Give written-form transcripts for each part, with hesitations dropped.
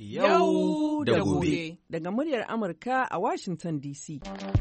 Yau da gobe. Daga muryar Amurka a Washington DC.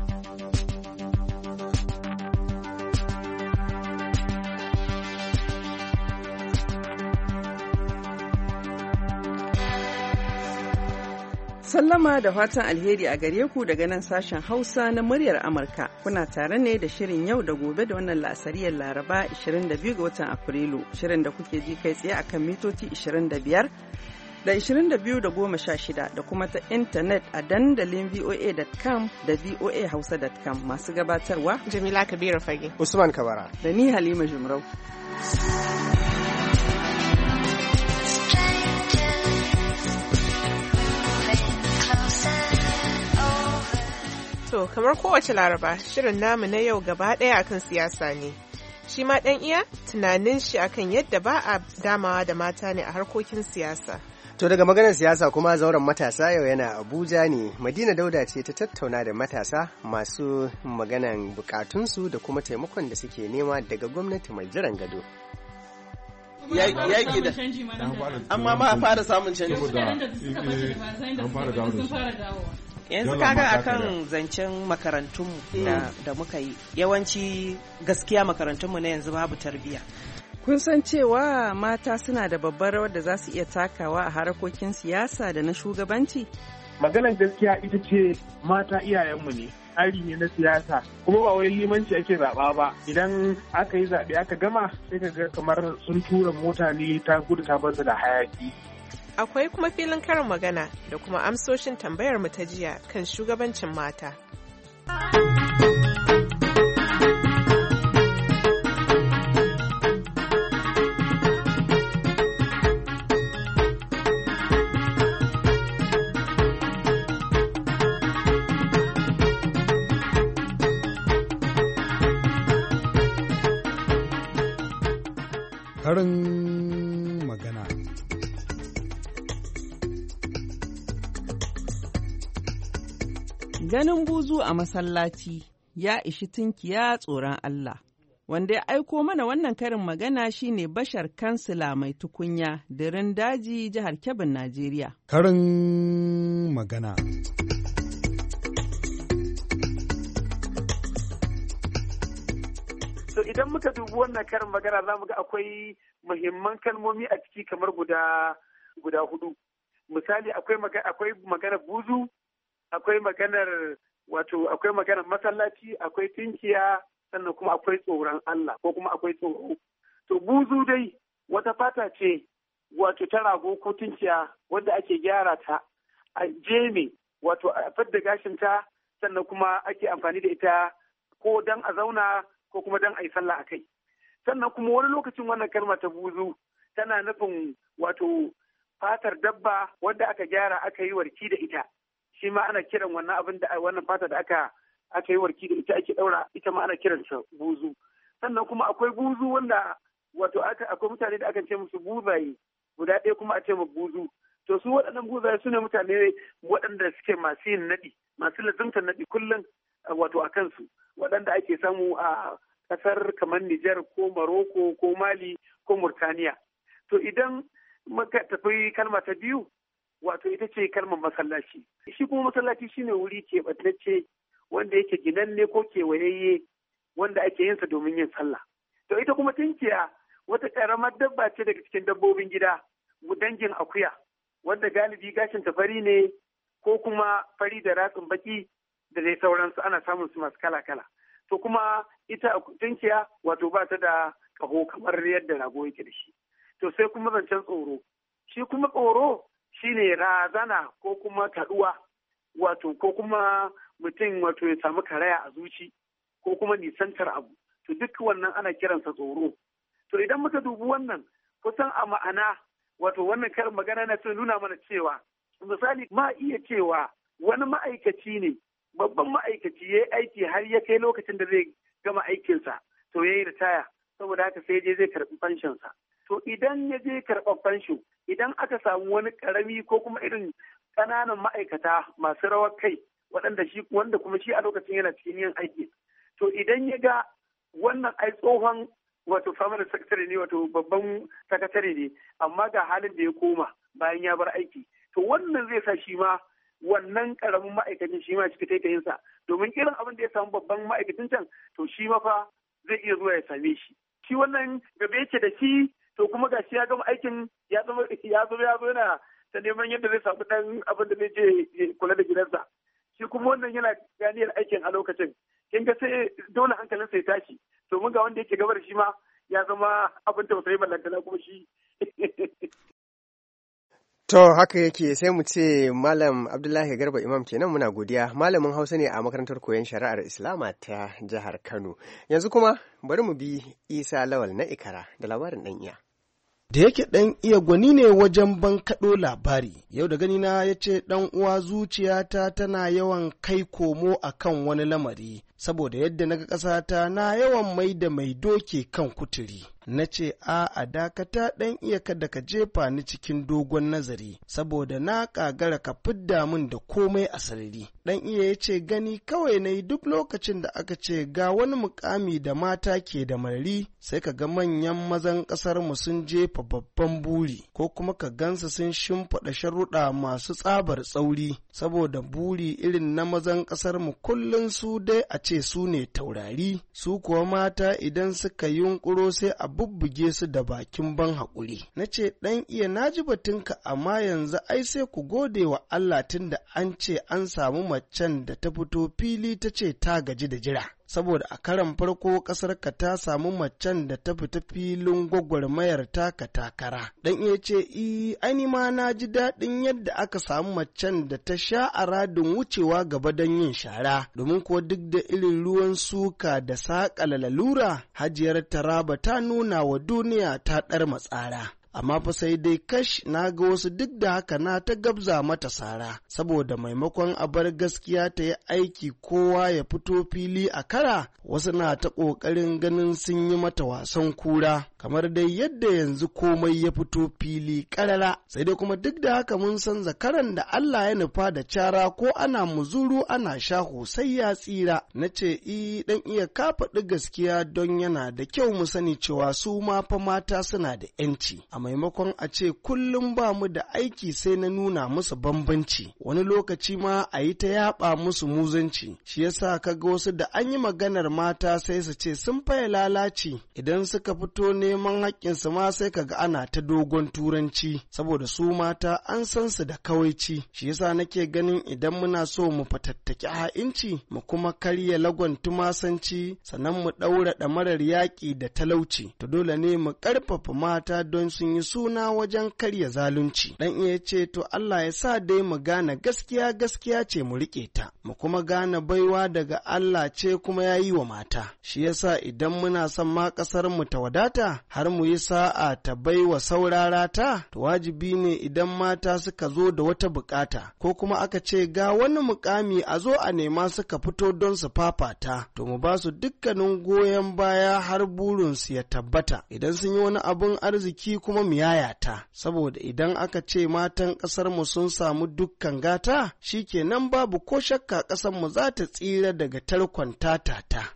Sallama da fatan alheri a gare ku daga nan sashen Hausa na muryar Amurka. Kuna tare ne da shirin yau da gobe da wannan la'asariyar Laraba 22 ga watan Afrilu. Shirin da kuke ji kai tsaye akan mitoci 25 da 22 da 16 da kuma ta intanet a dandalin voa.com da voahausa.com masu gabatarwa Jamila Kabiru Fage, Usman Kabara, da ni Halima Jumrau. To, kamar kowace Laraba, shirin namu na yau gaba ɗaya akan siyasa ne. Shi ma ɗan iya tunanin shi akan yadda ba a damawa da mata ne a harkokin siyasa. To daga maganar siyasa kuma zauren matasa yau yana Abuja ne. Madina Dauda ce ta tattauna da matasa masu maganan bukatunsu da kuma taimakon da suke nema daga gwamnati mai jiran gado. Yaƙi da amma ma a fara samun canji. Yanzu kaga akan zancen makarantunmu da muka yi, yawanci gaskiya makarantunmu na yanzu babu tarbiyya. Kun san cewa mata suna da babbar rawar da za su iya takawa a harakokin siyasa da na shugabanci? Maganar gaskiya ita ce mata iyayenmu ne, tsari ne na siyasa, kuma ba wai limanci ake zaɓa ba. Idan aka yi zaɓe aka gama sai ka ga kamar sun tura mota ne ta gudu ta bar da hayaki. Akwai kuma filin karin magana da kuma amsoshin tambayar mu ta jiya kan shugabancin mata. Karin magana. Ganin buzu a masallaci ya ishi tunkiya tsoron Allah. Wanda ya aiko mana wannan karin magana shine Bashar Kansila mai tukunya, Dirin Daji, jihar Kebbin, Najeriya. Karin magana. So idan muka dubi wannan karin magana za mu ga akwai muhimman kalmomi a ciki kamar guda hudu. Misali akwai maganar buzu, akwai maganar masallaci, akwai tinkiya, sannan kuma akwai tsoron Allah ko kuma akwai tsoro. To buzu dai wata fata ce wato ta rago ko tinkiya wanda ake gyara ta a jeme wato a fadda gashin ta, sannan kuma ake amfani da ita ko dan a zauna ko kuma dan a yi sallah a kai. Sannan kuma wani lokacin wannan kalma ta buzu tana nufin wato fatar dabba wanda aka gyara aka yi warki da ita. Shi ma ana kiran wannan abin da wannan fata da aka yi warki da ita ake daura, ita ma ana kiransa buzu. Sannan kuma akwai buzu wanda wato akwai mutane da akan ce musu buzaye, guda ɗaya kuma a ce ma buzu. To su waɗannan buzaye su ne mutane waɗanda suke masu yin naɗi, masu lazimtar naɗi kullum wato a kansu, waɗanda ake samu a ƙasar kamar Nijar ko Maroko ko Mali ko Murtaniya. To idan muka tafi kalma ta biyu, wato ita ce kalmar masallaci. Shi kuma masallaci shine wuri keɓantacce wanda yake ginanne ko kewayayye wanda ake yinsa domin yin sallah. To ita kuma tinkiya wata ƙaramar dabba ce daga cikin dabbobin gida, dangin akuya, wanda galibi gashin ta fari ne ko kuma fari da ratsin baki da dai sauransu, ana samun su masu kala-kala. To kuma ita tinkiya wato ba ta da ƙaho kamar yadda rago yake da shi. To sai kuma zancen tsoro. Shi kuma tsoro shine razana ko kuma kaduwa, wato ko kuma mutum wato ya samu karaya a zuci ko kuma nisantar abu. To duk wannan ana kiransa tsoro. To idan muka dubi wannan kusan a ma'ana wato wannan karin magana na nuna mana cewa misali ma iya cewa wani ma'aikaci ne, babban ma'aikaci ya yi aiki har ya kai lokacin da zai gama aikinsa, to ya yi ritaya, saboda haka sai je zai karɓi fanshinsa. To idan ya je karɓar fansho, idan aka samu wani ƙarami ko kuma irin ƙananan ma'aikata masu rawar kai wanda kuma shi a lokacin yana cikin yin aiki, to idan ya ga wannan ai tsohon wato family secretary ne, wato babban sakatare ne, amma ga halin da ya koma bayan ya bar aiki, to wannan zai sa shi ma wannan karamin ma'aikacin shi ma cika taitayinsa domin irin abin da ya samu babban ma'aikacin can to shi ma fa zai iya zuwa ya same shi. Shi wannan gaba yake da shi to kuma ga shi ya gama aikin ya zo yana ta neman yadda zai samu dan abin da zai je kula da gidansa. Shi kuma wannan yana ganiyar aikin a lokacin. Kin ga sai dole hankalinsa ya tashi domin ga wanda yake gaba da shi ma ya zama abin tausayi ballantana kuma shi. To haka yake sai mu ce Malam Abdullahi Garba Imam kenan muna godiya. Malamin Hausa ne a makarantar koyon shari'ar Islama ta jihar Kano. Yanzu kuma bari mu bi Isa Lawal na Ikara da labarin ɗan iya. Da yake ɗan iya gwani ne wajen bankaɗo labari, yau da ganina ya ce ɗan uwa zuciyata tana yawan kai komo a kan wani lamari, saboda yadda naga ƙasata na yawan mai da mai doke kan kuturi. Na ce a dakata ɗan iya kada ka jefa ni cikin dogon nazari, saboda na ƙagara ka fidda min da komai a sarari. Ɗan iya ya ce gani kawai na yi duk lokacin da aka ce ga wani mukami da mata ke da marari, sai ka ga manyan mazan ƙasar mu sun jefa babban buri, ko kuma ka gansa sun shimfiɗa sharuɗa masu tsabar tsauri, saboda buri irin na mazan ƙasar mu kullum su dai a ce su ne taurari, su kuwa mata idan suka yunƙuro sai a bubbuge su da bakin ban haƙuri. Na ce ɗan iya naji batunka amma yanzu ai sai ku gode wa Allah tun da an ce an samu macen da ta fito fili ta ce ta gaji da jira. Saboda a karan farko ƙasar ka ta samu macen da ta fita filin gwagwarmayar taka takara. Dan iya ce ani ma na ji daɗin yadda aka samu macen da ta sha a radin wucewa gaba don yin shara, domin kuwa duk da irin ruwan suka da saƙala lalura, Hajiyar Taraba ta nuna wa duniya ta ɗar matsara. Amma fa sai dai kash na ga wasu duk da haka na ta gabza mata sara, saboda maimakon a bar gaskiya ta yi aiki kowa ya fito fili a kara, wasu na ta ƙoƙarin ganin sun yi mata wasan kura, kamar dai yadda yanzu komai ya fito fili ƙarara. Sai dai kuma duk da haka mun san zakaran da Allah ya nufa da cara ko ana muzuru ana shaho sai ya tsira. Na ce dan iya ka faɗi gaskiya don yana da kyau mu sani cewa su ma fa mata suna da 'yanci. Maimakon a ce kullum ba mu da aiki sai na nuna musu bambanci, wani lokaci ma a yi ta yaba musu muzanci. Shi yasa kaga wasu da an yi maganar mata sai su ce sun faye lalaci, idan suka fito neman haƙƙinsu ma sai kaga ana ta dogon turanci, saboda su mata an san su da kawaici. Shi yasa nake ganin idan muna so mu fatattaki ha'inci mu kuma karya lagon tumasanci, sannan mu ɗaura ɗamarar yaƙi da talauci, to dole ne mu ƙarfafa mata don sun yi suna wajen karya zalunci. Dan iya ce to Allah ya sa dai mu gane gaskiya gaskiya ce mu rike ta, mu kuma gane baiwa daga Allah ce kuma ya yi wa mata. Shi yasa idan muna son ma ƙasar mu ta wadata har mu yi sa'a ta baiwa saurara ta, to wajibi ne idan mata suka zo da wata bukata ko kuma aka ce ga wani mukami a zo a nema suka fito don su fafata, to mu ba su dukkanin goyon baya har burinsu ya tabbata. Idan sun yi wani abun arziki kuma mu yayata, saboda idan aka ce matan ƙasar mu sun samu dukkan gata, shikenan babu ko shakka ƙasar mu za ta tsira daga tarkon tatata.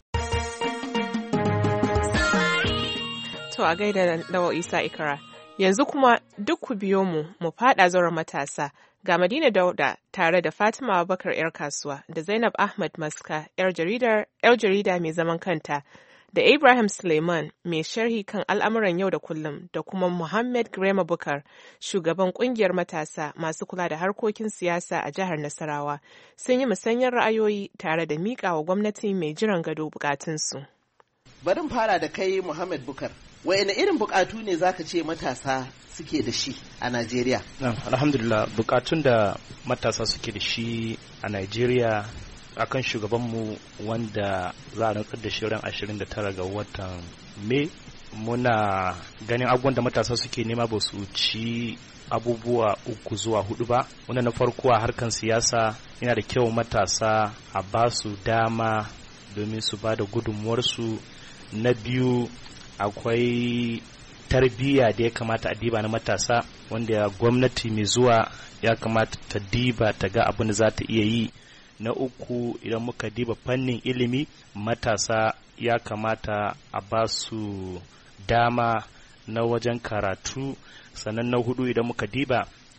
To a gaida Lawa Isa Ikra, yanzu kuma duk ku biyo mu faɗa zauren matasa. Ga Madina Dauda tare da Fatima Abubakar 'yar kasuwa da Zainab Ahmad Maska 'yar jarida mai zaman kanta, da Ibrahim Suleiman mai sharhi kan al'amuran yau da kullum, da kuma Muhammad Grema Bukar, shugaban kungiyar matasa masu kula da harkokin siyasa a jihar Nasarawa, sun yi musanyar ra'ayoyi tare da miƙa wa gwamnati mai jiran gado bukatunsu. Bari fara da kai Muhammad Bukar. Waɗanne irin bukatu ne zaka ce matasa suke da shi a Najeriya? Alhamdulillah, bukatun da matasa suke da shi a Najeriya akan shugabanmu wanda za a rantsar da shi ran 29 ga watan Mai, muna ganin abubuwan da matasa suke nema ba su ci abubuwa 3 zuwa 4 ba. Wanda na farko a harkan siyasa yana da kyau matasa a ba su dama domin su ba da gudunmuwarsu. Na biyu akwai tarbiyya da ya kamata a diba na matasa, wanda gwamnati mai zuwa ya kamata ta diba ta ga abin da za ta iya yi. Na uku, idan muka diba fannin ilimi, matasa ya kamata a ba su dama na wajen karatu. Sannan na hudu, idan muka diba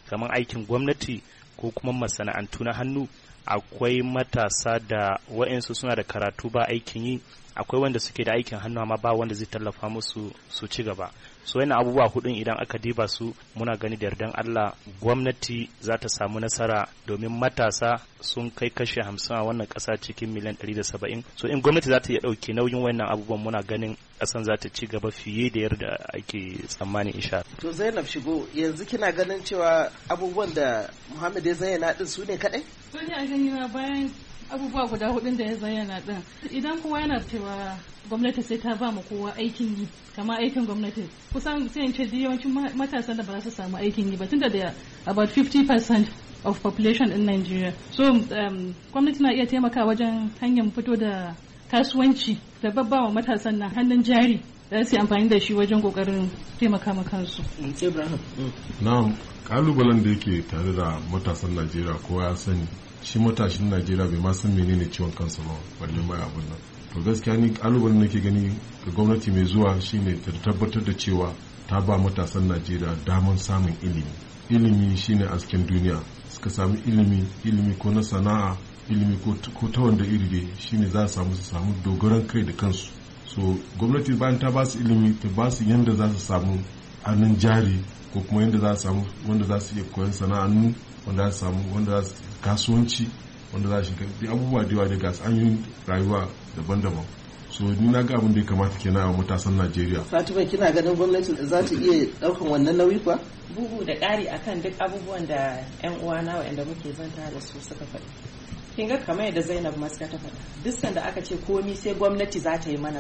kamar aikin gwamnati ko kuma masana'antu na hannu, akwai matasa da wa'insu suna da karatu ba aikin yi, akwai wanda suke da aikin hannu amma ba wanda zai tallafa musu su ci gaba. So yana abubuwa hudun idan aka diba su, muna gani da yardan Allah gwamnati za ta samu nasara, domin matasa sun kai kashi 50 a wannan kasa cikin miliyan 170. So in gwamnati za ta iya dauke nauyin wannan abubuwan, muna ganin kasan za ta ci gaba fiye da yarda ake tsammani insha. To Zainab Shigo, yanzu kina ganin cewa abubuwan da Muhammad ya zayyana din su ne kadai? To ni a gani na bayan abubuwa guda hudun da ya zayyana din, idan kowa yana cewa gwamnati sai ta ba mu kowa aikin yi, kama aikin gwamnati kusan sai in ce yawancin matasan da ba za su samu aikin yi ba, tunda da about 50% of population in Nigeria. So gwamnati na iya taimaka wajen hanyar fito da kasuwanci da babbawa matasan nan hannun jari da su amfani da shi wajen kokarin taimaka ma kansu. Na'am, kalubalen da yake tare da matasan Najeriya kowa ya sani, shi matashin Najeriya bai ma san menene ciwon kansa ba, balle mai abun nan. To gaskiya ni kalubalen nake gani ga gwamnati mai zuwa shine ta tabbatar da cewa ta ba matasan Najeriya damar samun ilimi. Ilimi shine asken duniya. Suka sami ilimi ko na sana'a, ilimi ko ta wanda iri dai, shine za su samu dogaran kai da kansu. So gwamnati bayan ta ba su ilimi, ta ba su yanda za su samu hannun jari, ko kuma yanda za su samu wanda za su iya koyon sana'annu, wanda za su samu wanda za su kasuwanci, wanda za su shiga abubuwa da yawa da gas an yi rayuwa daban-daban. So ni na ga abin da ya kamata kenan a matasan Najeriya. Fatima, kina ganin gwamnati za ta iya daukan wannan nauyi kuwa? Bugu da ƙari akan duk abubuwan da 'yan uwana waɗanda muke zanta da su suka faɗi. Kin ga kamar yadda Zainab Maska ta faɗa, duk sanda aka ce komi sai gwamnati za ta yi mana,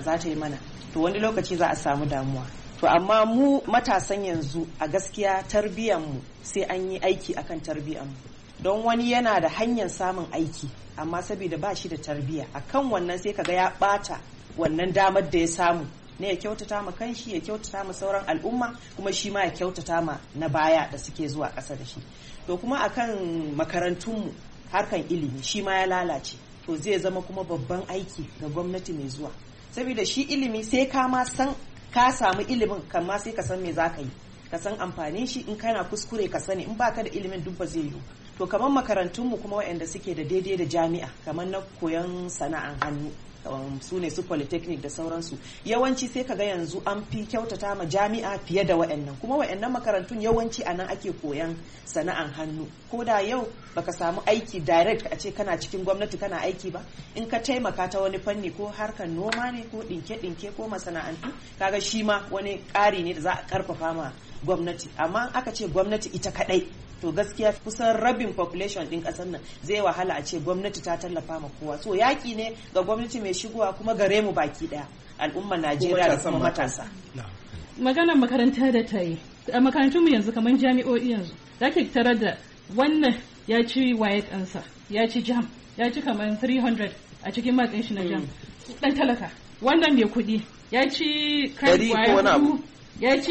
to wani lokaci za a samu damuwa. To amma mu matasan yanzu a gaskiya tarbiyyarmu sai an yi aiki akan tarbiyyarmu. Don wani yana da hanyar samun aiki amma saboda ba shi da tarbiyya, akan wannan sai kaga ya ɓata wannan damar da ya samu ne ya kyautata ma kanshi, ya kyautata ma sauran al'umma, kuma shi ma ya kyautata ma na baya da suke zuwa ƙasa da shi. To kuma akan makarantunmu harkan ilimi shi ma ya lalace, to zai zama kuma babban aiki ga gwamnati mai zuwa, saboda shi ilimi sai ka ma san ka samu ilimin kan ma sai ka san me za ka yi, ka san amfanin shi, in kana kuskure ka sani, in baka da ilimin duk ba zai yi. To kamar makarantunmu kuma waɗanda suke da daidai da jami'a, kamar na koyon sana'an hannu, su ne su polytechnic da sauransu, yawanci sai kaga yanzu an fi kyautata ma jami'a fiye da waɗannan, kuma waɗannan makarantun yawanci a nan ake koyan sana'an hannu. Ko da yau baka samu aiki direct a ce kana cikin gwamnati kana aiki ba, in ka taimaka ta wani fanni, ko harkar noma ne, ko ɗinke-ɗinke, ko masana'antu, kaga shi ma wani ƙari ne da za a ƙarfafa ma gwamnati. Amma aka ce gwamnati ita kaɗai, to gaskiya kusan rabin population din kasar nan zai wahala a ce gwamnati ta tallafa ma kowa. So yaki ne ga gwamnati mai shigowa kuma gare mu baki daya, al'ummar Najeriya da kuma matasa. Maganar makaranta da ta yi a makarantun mu yanzu kamar jami'o'i yanzu zaki tarar da wannan ya ci waye kansa, ya ci jam, ya ci kamar 300 a cikin makin shi na jam, dan talaka. Wannan mai kuɗi ya ci kai waye ya ci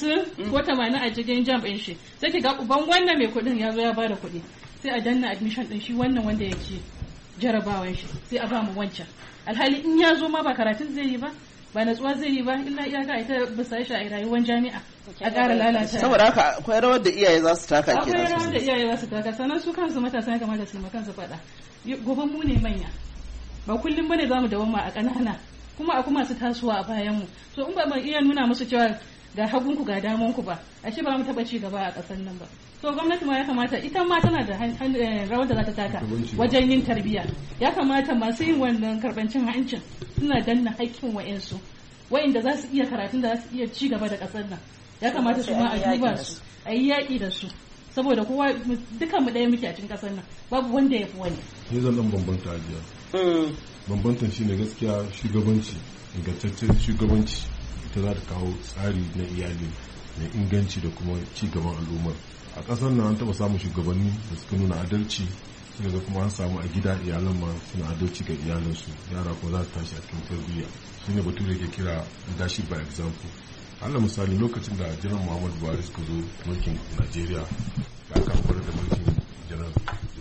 50 ko 80 a cikin jam ɗin shi, sai ki ga uban wannan mai kuɗin ya zo ya bada kuɗi, sai a danna admission ɗin shi wannan wanda ya ci jarabawan shi, sai a ba mu wancan. Alhali in ya zo ma ba karatun zai yi ba, ba natsuwa zai yi ba, illa iyaka ita bisa shi a rayuwar jami'a a ƙara lalata. Saboda haka akwai rawar da iyaye za su taka kenan. Akwai rawar da iyaye za su taka, sannan su kansu matasa ya kamata su yi kansu faɗa. Gobe mu ne manya, ba kullum bane za mu dawoma a ƙanana, kuma akwai masu tasowa a bayan mu. So in ba mu iya nuna musu cewa ga hagunku ga damanku ba, a ce ba mu taɓa ci gaba a ƙasar nan ba. So gwamnati ma ya kamata, ita ma tana da rawar da za ta taka wajen yin tarbiyya. Ya kamata masu yin wannan karɓancin hancin suna danna haƙƙin wa'insu, wa'inda za su iya karatun da za su iya ci gaba da ƙasar nan. Ya kamata su ma a duba su, a yi yaƙi da su. Saboda kowa dukan mu ɗaya muke a cikin ƙasar nan, babu wanda ya fi wani. Ni zan ɗan bambanta ajiya. Bambantan shine gaskiya shugabanci, ingantaccen shugabanci ita za ta kawo tsari na iyali mai inganci da kuma ci gaban al'ummar. A ƙasar nan an taɓa samun shugabanni da suka nuna adalci, suka ga kuma an samu a gida iyalan ma suna adalci ga iyalansu, yara kuma za su tashi a cikin tarbiyya. Shine bature ke kira leadership by example. Allah misali, lokacin da Janar Muhammadu Buhari suka zo mulkin Najeriya, da aka amfani da mulkin Janar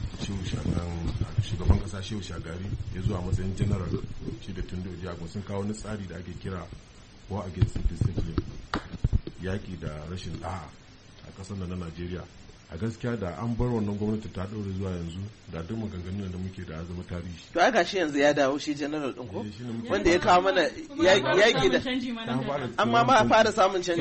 shugaban kasa Shehu Shagari ya zuwa matsayin general, shi da Tunde Ojagun sun kawo wani tsari da ake kira war against indiscipline, yaƙi da rashin ɗa'a a ƙasar na Najeriya. a gaskiya da an bar wannan gwamnati ta ɗaure zuwa yanzu da duk maganganun da muke da zama tarihi. To aka shi yanzu ya dawo shi general ɗin ko wanda ya kawo mana yaƙi da amma ma fara samun canji.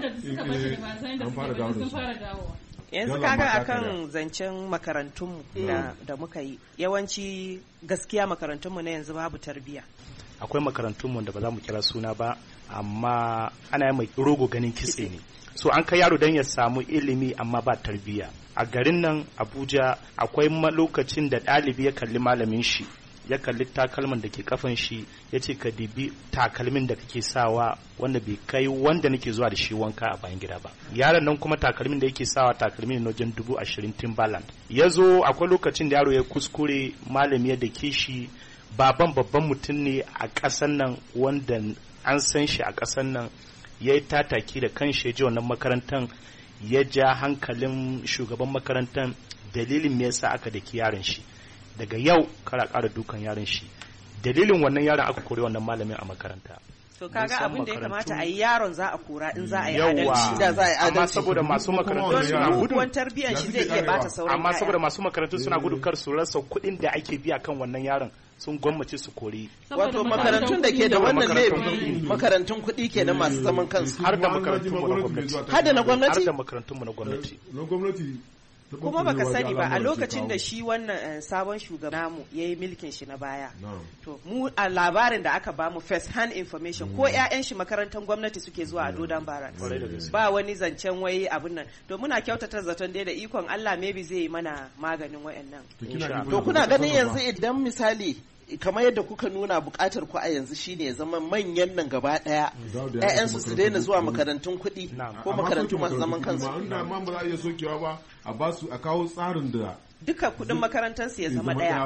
An fara dawo. Yanzu kaga akan zancen makarantunmu da muka yi yawanci gaskiya makarantunmu na yanzu babu tarbiyya. Akwai makarantunmu da ba za mu kira suna ba amma ana yi mai rogo ganin kitse ne. So an kai yaro don ya samu ilimi amma ba tarbiyya. A garin nan Abuja akwai lokacin da ɗalibi ya kalli malamin shi, ya kalli takalman da ke kafan shi, ya ce ka dibi takalmin da kake sawa wanda bai kai wanda nake zuwa da shi wanka a bayan gida ba. Yaron nan kuma takalmin da yake sawa takalmin na wajen 20,000 Timberland. Ya zo akwai lokacin da yaro ya kuskure malami ya dake shi, babban mutum ne a ƙasan nan wanda an san shi a ƙasan nan, ya yi tataki da kanshi ya ji wannan makarantar, ya ja hankalin shugaban makarantar dalilin me yasa aka daki yaron shi. Daga yau kara ƙara dukan yaron shi, dalilin wannan yaron aka kore wannan malamin a makaranta. To kaga abin da ya kamata a yi yaron za a kora in za a yi adalci. Da za a yi adalci. Amma saboda masu makarantu suna gudu. Don tarbiyyar shi zai iya bata sauran. Amma saboda masu makarantu suna gudu kar su rasa kuɗin da ake biya kan wannan yaron, sun gwammace su kori. Wato makarantun da ke da wannan laifin makarantun kuɗi ke da masu zaman kansu. Har da makarantun mu na gwamnati. Har da na gwamnati? Har da makarantun mu na gwamnati. Na gwamnati. Kuma baka sani ba a lokacin da shi wannan sabon shugaban namu ya yi milkin shi na baya. To mu a labarin da aka bamu first hand information ko 'ya'yan shi makarantar gwamnati suke zuwa a Dodan Barat. Ba wani zancen wai abun nan. To muna kyautata zaton dai da ikon Allah maybe zai yi mana maganin wayannan. To kuna ganin yanzu idan misali kamar yadda kuka nuna bukatar ku a yanzu shine ya zama manyan nan gaba daya ƴaƴansu su daina zuwa makarantun kuɗi ko makarantu masu zaman kansu. Amma ba za a iya sokewa ba a ba su a kawo tsarin da duka kuɗin makarantar su ya zama daya.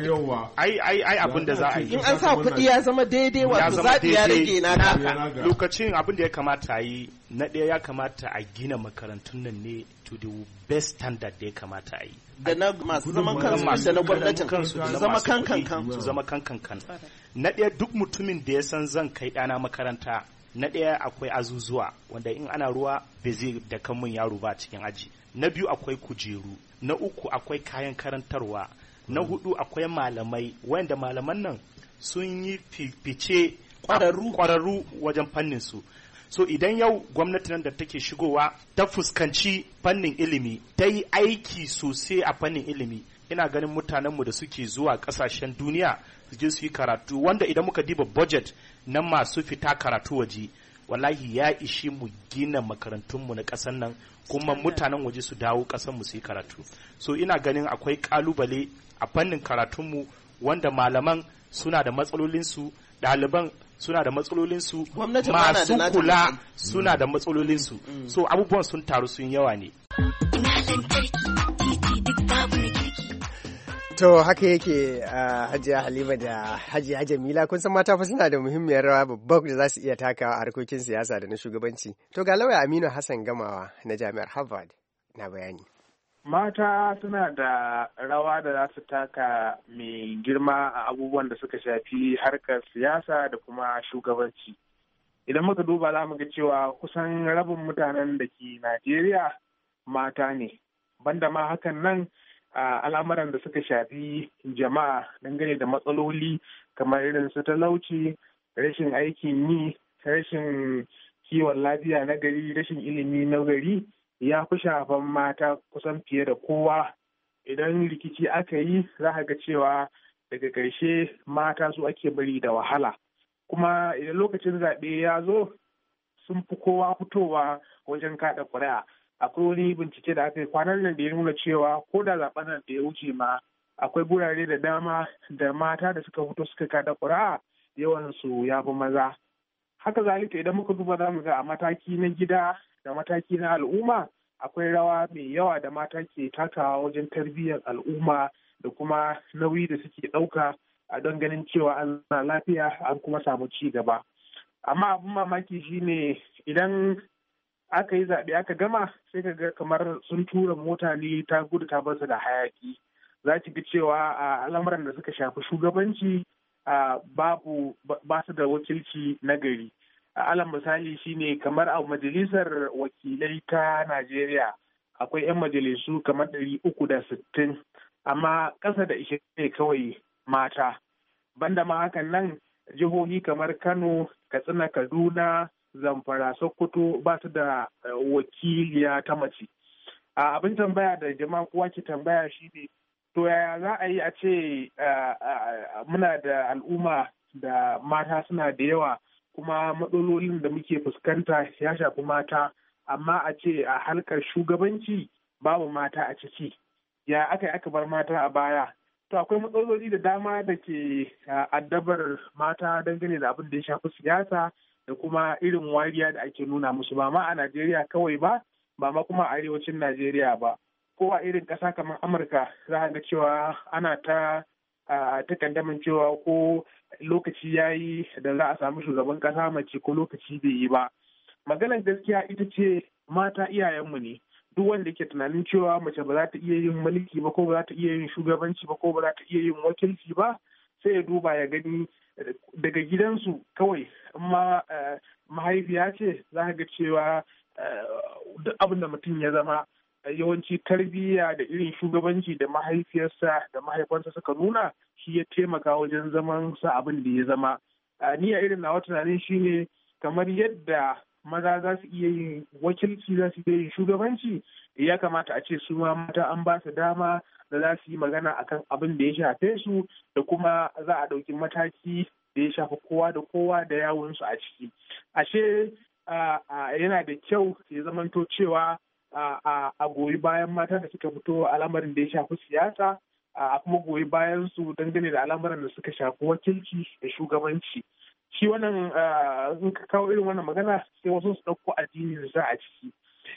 Ai abin da za a yi. In an sa kuɗi ya zama daidai wato zaɓi ya rage naka. Lokacin abin da ya kamata a yi na ɗaya ya kamata a gina makarantun nan ne to the best standard da ya kamata a yi. Da na masu zaman kansu da na gwamnatin su zama kankan. Su zama kankan. Na ɗaya duk mutumin da ya san zan kai ɗana makaranta, na ɗaya akwai azuzuwa wanda in ana ruwa bai zai da kan mun yaro ba cikin aji. Na biyu akwai kujeru. Na uku akwai kayan karantarwa. Na hudu akwai malamai wanda malaman nan sun yi fice kwararru wajen fannin su. So idan yau gwamnati nan da take shigowa ta fuskanci fannin ilimi, ta yi aiki sosai a fannin ilimi, ina ganin mutanenmu da suke zuwa kasashen duniya su je su yi karatu, wanda idan muka diba budget na masu fita karatu waje, wallahi ya ishi mu gina makarantunmu na ƙasar nan, kuma mutanen waje su dawo ƙasarmu su yi karatu. So ina ganin akwai ƙalubale a fannin karatunmu wanda malaman suna da matsalolinsu, ɗaliban suna da matsalolinsu, masu kula suna da matsalolinsu. So abubuwan sun taru sun yawa ne. To haka yake Hajiya Halima da Hajiya Jamila, kun san mata fa suna da muhimmiyar rawa babba da za su iya takawa a harkokin siyasa da na shugabanci. To ga lauya Aminu Hassan Gamawa na Jami'ar Harvard na bayani. Mata suna da rawa da za su taka mai girma a abubuwan da suka shafi harkar siyasa da kuma shugabanci. Idan muka duba za mu ga cewa kusan rabin mutanen da ke Najeriya mata ne. Banda ma hakan nan al'amuran da suka shafi jama'a dangane da matsaloli kamar irin su talauci, rashin aikin yi, rashin kiwon lafiya na gari, rashin ilimi na gari ya fi shafan mata kusan fiye da kowa. Idan rikici aka yi za ga cewa daga ƙarshe mata su ake bari da wahala. Kuma idan lokacin zaɓe ya zo sun fi kowa fitowa wajen kaɗa ƙuri'a. Akwai wani bincike da aka yi kwanan nan da ya nuna cewa ko da zaɓen nan da ya wuce ma akwai gurare da dama da mata da suka fito suka kaɗa ƙuri'a yawansu ya fi maza. Haka zalika idan muka duba za mu ga a mataki na gida da mataki na al'umma akwai rawa mai yawa da mata ke takawa wajen tarbiyyar al'umma da kuma nauyi da suke ɗauka a don ganin cewa an na lafiya an kuma samu ci gaba. Amma abin mamaki shine idan aka yi zaɓe aka gama sai ka ga kamar sun tura mota ne ta gudu ta basu da hayaki. Za ki ga cewa a al'amuran da suka shafi shugabanci ba su da wakilci na gari. Alal misali shine kamar a majalisar wakilai ta Najeriya akwai 'yan majalisu kamar 360, amma ƙasa da 20 ne kawai mata. Banda ma hakan nan jihohi kamar Kano, Katsina, Kaduna, Zamfara, Sokoto ba su da wakiliya ta mace. Abin tambaya da jama'a kowa ke tambaya shi ne, to yaya za a yi a ce muna da al'umma da mata suna da yawa kuma matsalolin da muke fuskanta ya shafi mata, amma a ce a harkar shugabanci babu mata a ciki, ya aka bar mata a baya. To akwai matsaloli da dama da ke addabar mata dangane da abin da ya shafi siyasa da kuma irin wariya da ake nuna musu, ba ma a Najeriya kawai ba ma kuma a arewacin Najeriya ba. Ko a irin ƙasa kamar Amurka za a ga cewa ana ta takaddamin cewa ko lokaci ya yi da za a samu shugaban ƙasa mace ko lokaci bai yi ba. Maganar gaskiya ita ce mata iyayenmu ne. Duk wanda ke tunanin cewa mace ba za ta iya yin mulki ba ko ba za ta iya yin shugabanci ba ko ba za ta iya yin wakilci ba, sai ya duba ya gani daga gidansu kawai. Amma mahaifiya ce za ga cewa duk abin da mutum ya zama, yawanci tarbiyya da irin shugabanci da mahaifiyarsa da mahaifansa suka nuna shi ya taimaka wajen zaman sa abin da ya zama. Ni a irin nawa tunanin shine kamar yadda maza za su iya yin wakilci, za su iya yin shugabanci, ya kamata a ce su ma mata an ba su dama da za su yi magana akan abin da ya shafe su, da kuma za a ɗauki mataki da ya shafi kowa da kowa da yawunsu a ciki. Ashe yana da kyau ya zamanto cewa a goyi bayan mata da suka fito al'amarin da ya shafi siyasa, a kuma goyi bayan su dangane da al'amuran da suka shafi wakilci da shugabanci. Shi wannan in ka kawo irin wannan magana sai wasu su ɗauko addini su sa a ciki.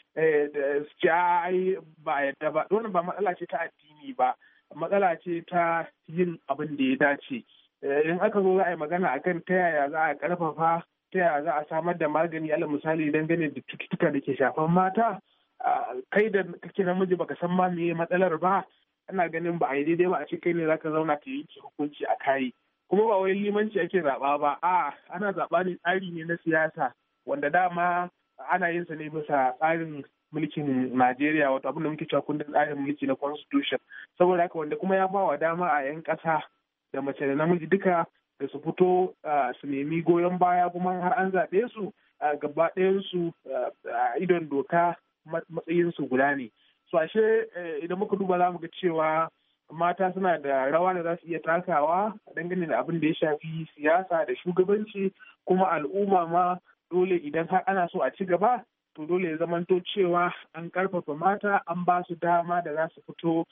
Ai ba yadda ba, wannan ba matsala ce ta addini ba, matsala ce ta yin abin da ya dace. In aka zo za a yi magana akan ta yaya za a karfafa, ta yaya za a samar da magani, alal misali dangane da cututtuka da ke shafan mata, kai da kake namiji baka san ma meye matsalar ba, ana ganin ba a yi daidai ba a ce kai ne zaka zauna ka yanke hukunci a kai. Kuma ba wai limanci ake zaɓa ba, ana zaɓa ne tsari ne na siyasa wanda dama ana yin sa ne bisa tsarin mulkin Najeriya, wato abin da muke cewa kundin tsarin mulki na constitution. Saboda haka wanda kuma ya ba wa dama a 'yan ƙasa da mace da namiji duka da su fito su nemi goyon baya, kuma har an zaɓe su gaba ɗayansu a idon doka matsayinsu guda ne. So ashe idan muka duba za mu ga cewa mata suna da rawa da za su iya takawa dangane da abin da ya shafi siyasa da shugabanci, kuma al'umma ma dole idan har ana so a ci gaba to dole ya zamanto cewa an karfafa mata, an ba su dama da za su fito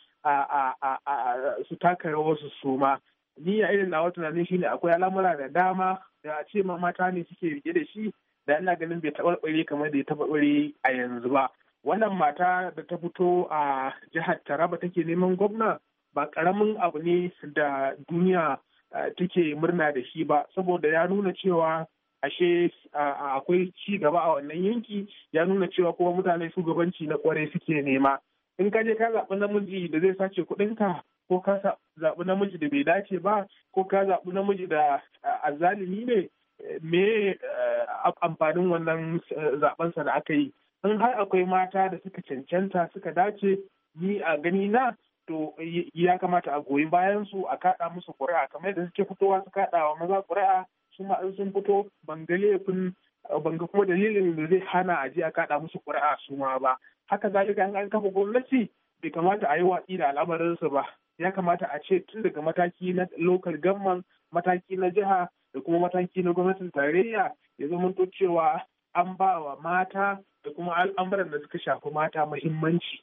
su taka rawar su suma. Ni a irin nawa tunanin shine akwai al'amura da dama da a ce ma mata ne suke rike da shi da ina ganin bai taɓarɓare kamar da ya taɓarɓare a yanzu ba. Wannan mata da ta fito a jihar Taraba take neman gwamna ba ƙaramin abu ne da duniya take murna da shi ba, saboda ya nuna cewa ashe akwai ci gaba a wannan yanki, ya nuna cewa kuma mutane shugabanci na kwarai suke nema. In ka je ka zaɓi namiji da zai sace kuɗinka, ko ka zaɓi namiji da bai dace ba, ko ka zaɓi namiji da azzalimi ne, me amfanin wannan zaɓensa da aka yi? In har akwai mata da suka cancanta suka dace, ni a gani na to ya kamata a goyi bayan su, a kaɗa musu ƙuri'a kamar yadda suke fitowa su kaɗa wa maza ƙuri'a. Su ma in sun fito ban ga kuma dalilin da zai hana a je a kaɗa musu ƙuri'a su ma ba. Haka zalika an kafa gwamnati bai kamata a yi watsi da al'amarinsu ba. Ya kamata a ce tun daga mataki na local government, mataki na jiha da kuma mataki na gwamnatin tarayya ya zamanto cewa an ba wa mata da kuma al'amuran da suka shafi mata muhimmanci.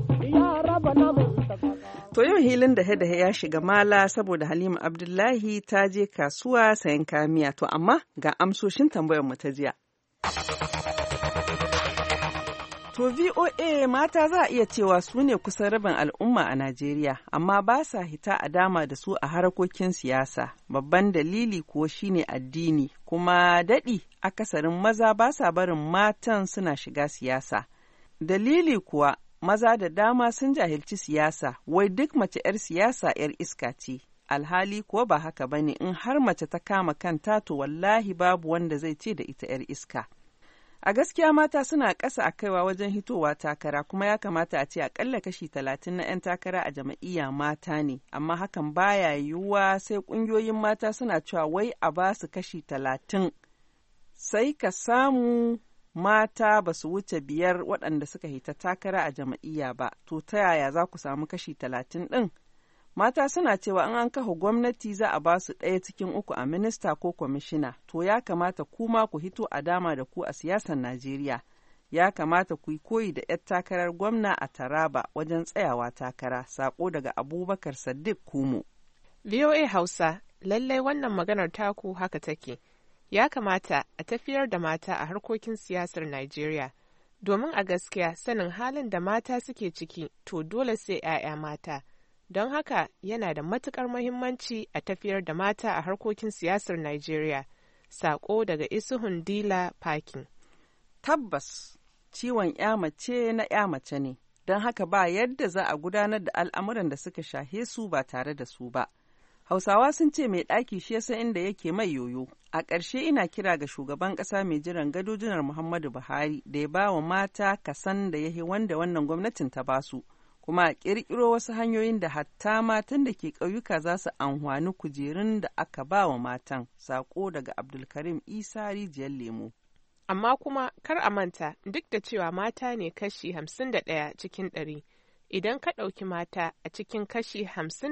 To yau hilin da ya shiga mala saboda Halima Abdullahi ta je kasuwa sayan kamiya, to amma ga amsoshin tambayar mu ta jiya. To VOA mata za a iya cewa su ne kusan rabin al'umma a Najeriya, amma ba sa hita a dama da su a harkokin siyasa. Babban dalili kuwa shine addini, kuma daɗi akasarin maza ba sa barin matan suna shiga siyasa. Dalili kuwa maza da dama sun jahilci siyasa, wai duk mace 'yar siyasa 'yar iska ce. Alhali kuwa ba haka bane, in har mace ta kama kanta to wallahi babu wanda zai ce da ita 'yar iska. A gaskiya mata suna ƙasa a kaiwa wajen hitowa takara kuma ya kamata a ce akalla kashi 30 na 'yan takara a jam'iyya mata ne, amma hakan baya yiwuwa sai ƙungiyoyin mata suna cewa wai a ba su kashi 30. Sai ka samu mata ba su wuce 5 waɗanda suka hita takara a jam'iyya ba, to ta yaya za ku samu kashi 30 ɗin? Mata suna cewa in an kafa gwamnati za a ba su 1 cikin 3 a minista ko kwamishina, to ya kamata kuma ku hito a dama da ku a siyasar Najeriya. Ya kamata ku yi koyi da 'yar takarar gwamna a Taraba wajen tsayawa takara, sako daga Abubakar Saddiq Kumo. VOA Hausa, lallai wannan maganar taku haka take. Ya kamata a tafiyar da mata a harkokin siyasar Najeriya, domin a gaskiya sanin halin da mata suke ciki, to dole sai 'ya'ya mata. Don haka yana da matuƙar muhimmanci a tafiyar da mata a harkokin siyasar Najeriya. Sako daga Isuhun Dila Parking. Tabbas, ciwon 'ya mace na 'ya mace ne, don haka ba yadda za a gudanar da al'amuran da suka shahe su ba tare da su ba. Hausawa sun ce mai ɗaki shi yasa inda yake mai yoyo. A ƙarshe ina kira ga shugaban ƙasa mai jiran gado Janar Muhammadu Buhari da ya ba wa mata kasan da yahi wanda wannan gwamnatin ta basu. Kuma a ƙirƙiro wasu hanyoyin da hatta matan da ke ƙauyuka za su amfani kujerun da aka ba wa matan. Sako daga Abdulkarim Isa Rijiyar Lemo. Amma kuma kar a manta duk da cewa mata ne kashi 51 cikin 100, idan ka ɗauki mata a cikin kashi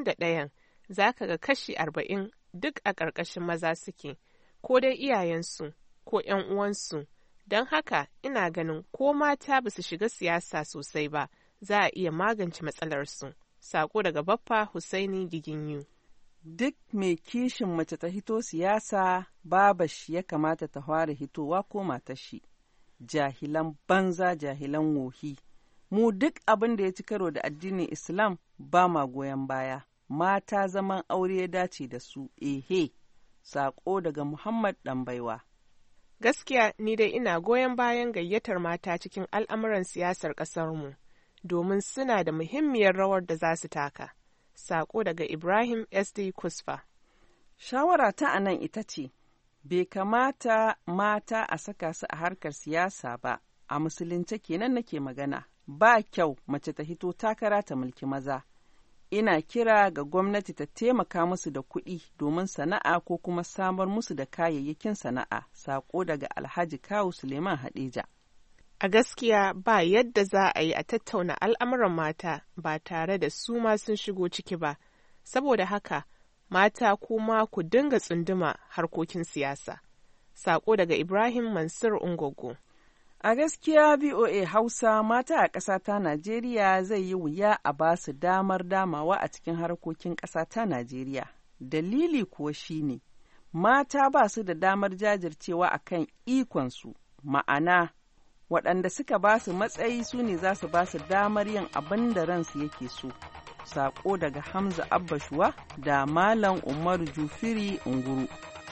51 za ka ga kashi 40 duk a ƙarƙashin maza suke, ko dai iyayensu ko 'yan uwansu. Don haka ina ganin ko mata ba su shiga siyasa sosai ba, za a iya magance matsalarsu. Sako daga Baffa Husaini Giginyu. Duk mai kishin mace ta hito siyasa, babashi ya kamata ta fara hitowa ko matashi. Jahilan banza, jahilan wohi. Mu duk abin da ya ci karo da addinin Islam ba ma goyon baya. Mata zaman aure ya dace da su, ehe. Sako daga Muhammad Ɗanbaiwa. Gaskiya ni dai ina goyon bayan gayyatar mata cikin al'amuran siyasar ƙasarmu, domin suna da muhimmiyar rawar da za su taka. Sako daga Ibrahim SD Kusfa. Shawara ta anan ita ce, bai kamata mata a saka su a harkar siyasa ba, a musulunce kenan nake magana, ba kyau mace ta hito takara ta mulki maza. Ina kira ga gwamnati ta taimaka musu da kuɗi domin sana'a ko kuma samar musu da kayayyakin sana'a. Sako daga Alhaji Kawu Suleiman Hadeja. A gaskiya ba yadda za a yi a tattauna al'amuran mata ba tare da su ma sun shigo ciki ba, saboda haka mata kuma ku dinga tsunduma harkokin siyasa. Sako daga Ibrahim Mansur Ungogo. A gaskiya VOA Hausa mata a ƙasa ta Najeriya zai yi wuya a ba su damar damawa a cikin harkokin ƙasa ta Najeriya. Dalili kuwa shine mata ba su da damar jajircewa a kan ikonsu, ma'ana waɗanda suka ba su matsayi su ne za su ba su damar yin abin da ransu yake so. Sako daga Hamza Abbashuwa da Malam Umaru Jufiri Unguru.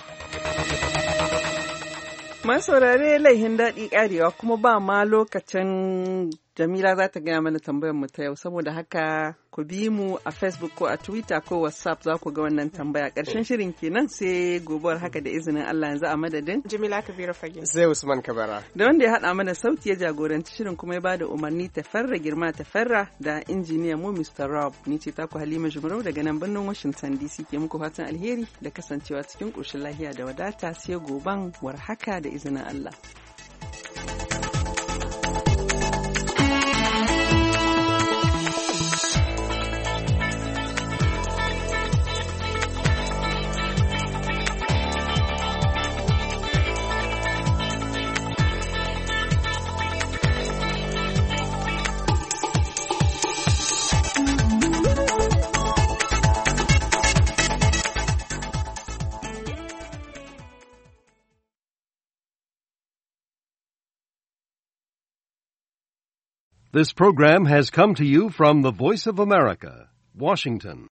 Masaurare laihin daɗi ƙarewa kuma ba ma lokacin Jamila za ta gaya mana tambayar mu ta yau, saboda haka ku bi mu a Facebook ko a Twitter ko WhatsApp za ku ga wannan tambaya. Ƙarshen shirin kenan sai gobuwar haka da izinin Allah yanzu a madadin Jamila Kabiru Fage. Sai Usman Kabara. Da wanda ya haɗa mana sauti ya jagoranci shirin kuma ya bada umarni Tafarra Girma Tafarra da injiniya mu Mr. Rob. Ni ce taku Halima Jumarau daga nan birnin Washington DC ke muku fatan alheri da kasancewa cikin ƙoshin lahiya da wadata sai goban war haka da izinin Allah. This program has come to you from the Voice of America, Washington.